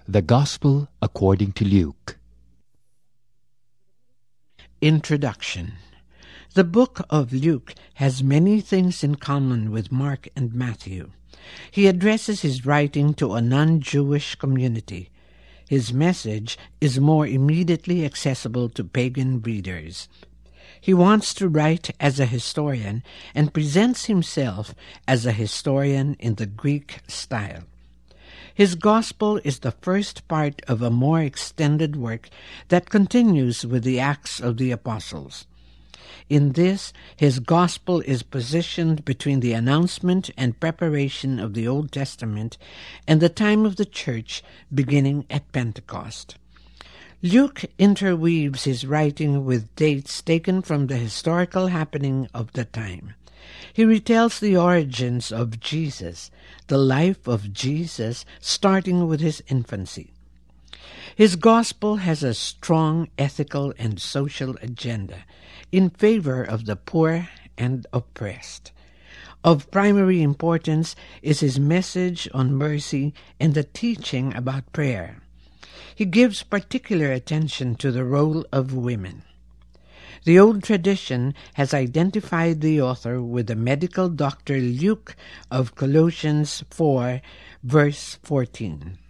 The Gospel according to Luke. Introduction. The book of Luke has many things in common with Mark and Matthew. He addresses his writing to a non-Jewish community. His message is more immediately accessible to pagan readers. He wants to write as a historian and presents himself as a historian in the Greek style. His Gospel is the first part of a more extended work that continues with the Acts of the Apostles. In this, his Gospel is positioned between the announcement and preparation of the Old Testament and the time of the Church beginning at Pentecost. Luke interweaves his writing with dates taken from the historical happening of the time. He retells the origins of Jesus, the life of Jesus, starting with his infancy. His Gospel has a strong ethical and social agenda in favor of the poor and oppressed. Of primary importance is his message on mercy and the teaching about prayer. He gives particular attention to the role of women. The old tradition has identified the author with the medical doctor Luke of Colossians 4, verse 14.